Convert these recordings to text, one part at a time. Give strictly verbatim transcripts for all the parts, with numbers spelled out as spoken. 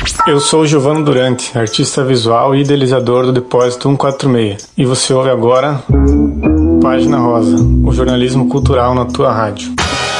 Eu sou o Giovano Durante, artista visual e idealizador do Depósito cento e quarenta e seis. E você ouve agora Página Rosa, o jornalismo cultural na tua rádio.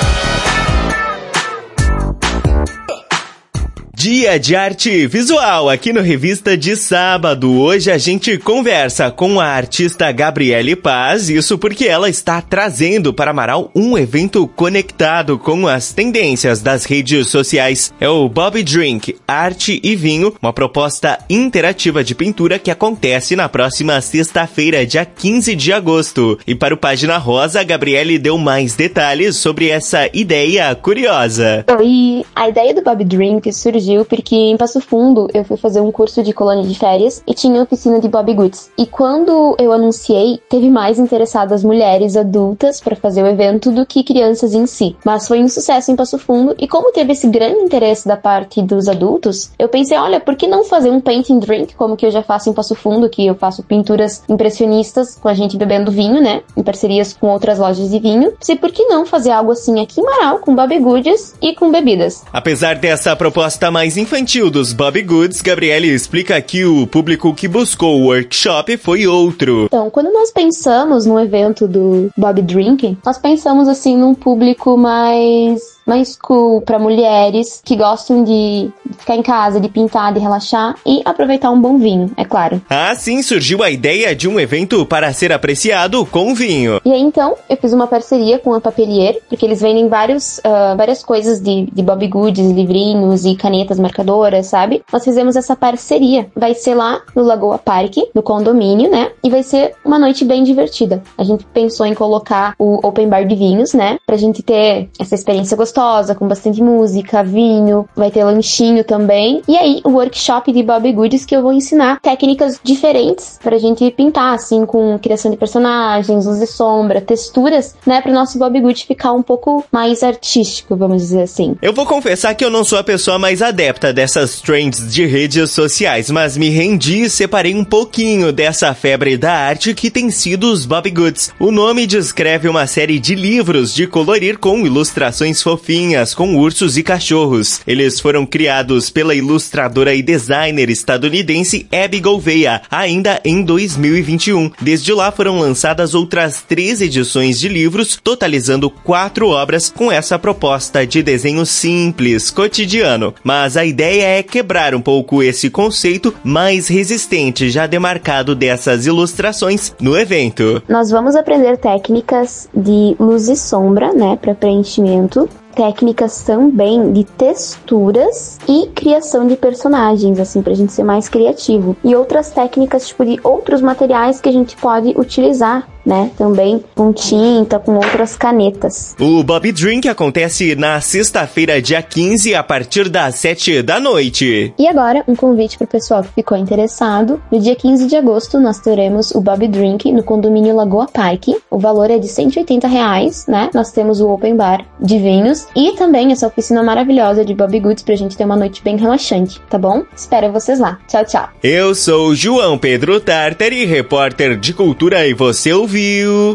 Dia de arte visual aqui no Revista de Sábado. Hoje a gente conversa com a artista Gabriele Paz, isso porque ela está trazendo para Amaral um evento conectado com as tendências das redes sociais. É o Bob Drink, Arte e Vinho, uma proposta interativa de pintura que acontece na próxima sexta-feira, dia quinze de agosto. E para o Página Rosa, a Gabriele deu mais detalhes sobre essa ideia curiosa. E a ideia do Bob Drink surgiu porque em Passo Fundo eu fui fazer um curso de colônia de férias e tinha oficina de Bobbie Goods. E quando eu anunciei, teve mais interessadas mulheres adultas para fazer o evento do que crianças em si. Mas foi um sucesso em Passo Fundo e como teve esse grande interesse da parte dos adultos, eu pensei, olha, por que não fazer um painting drink, como que eu já faço em Passo Fundo, que eu faço pinturas impressionistas com a gente bebendo vinho, né, em parcerias com outras lojas de vinho. E por que não fazer algo assim aqui em Amaral, com Bobbie Goods e com bebidas? Apesar dessa proposta mais mais infantil dos Bobbie Goods, Gabriele explica que o público que buscou o workshop foi outro. Então, quando nós pensamos no evento do Bob Drink, nós pensamos assim num público mais mais cool, para mulheres que gostam de ficar em casa, de pintar, de relaxar e aproveitar um bom vinho, é claro. Assim surgiu a ideia de um evento para ser apreciado com vinho. E aí então eu fiz uma parceria com a Papelier, porque eles vendem vários, uh, várias coisas de, de Bobbie Goods, livrinhos e canetas marcadoras, sabe? Nós fizemos essa parceria. Vai ser lá no Lagoa Parque, no condomínio, né? E vai ser uma noite bem divertida. A gente pensou em colocar o open bar de vinhos, né? Pra gente ter essa experiência gostosa, com bastante música, vinho, vai ter lanchinho também. E aí, o workshop de Bobbie Goods que eu vou ensinar técnicas diferentes pra gente pintar, assim, com criação de personagens, luz e sombra, texturas, né, pro nosso Bobbie Good ficar um pouco mais artístico, vamos dizer assim. Eu vou confessar que eu não sou a pessoa mais adepta dessas trends de redes sociais, mas me rendi e separei um pouquinho dessa febre da arte que tem sido os Bobbie Goods. O nome descreve uma série de livros de colorir com ilustrações fofinhas com ursos e cachorros. Eles foram criados pela ilustradora e designer estadunidense Abby Gouveia, ainda em dois mil e vinte e um. Desde lá foram lançadas outras três edições de livros, totalizando quatro obras com essa proposta de desenho simples, cotidiano. Mas a ideia é quebrar um pouco esse conceito mais resistente, já demarcado dessas ilustrações no evento. Nós vamos aprender técnicas de luz e sombra, né, para preenchimento. Técnicas também de texturas e criação de personagens, assim, pra gente ser mais criativo. E outras técnicas, tipo, de outros materiais que a gente pode utilizar, né? Também com tinta, com outras canetas. O Bobbie Drink acontece na sexta-feira, dia quinze, a partir das sete da noite. E agora, um convite pro pessoal que ficou interessado. No dia quinze de agosto, nós teremos o Bobbie Drink no condomínio Lagoa Parque. O valor é de cento e oitenta reais, né? Nós temos o open bar de vinhos e também essa oficina maravilhosa de Bobbie Goods pra gente ter uma noite bem relaxante, tá bom? Espero vocês lá. Tchau, tchau. Eu sou João Pedro Tartari, repórter de cultura, e você ouviu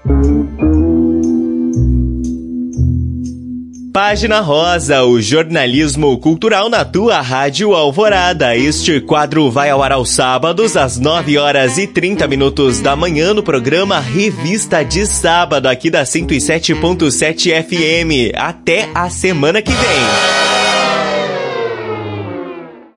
Página Rosa, o jornalismo cultural na tua Rádio Alvorada. Este quadro vai ao ar aos sábados, às nove horas e trinta minutos da manhã, no programa Revista de Sábado, aqui da cento e sete ponto sete F M. Até a semana que vem.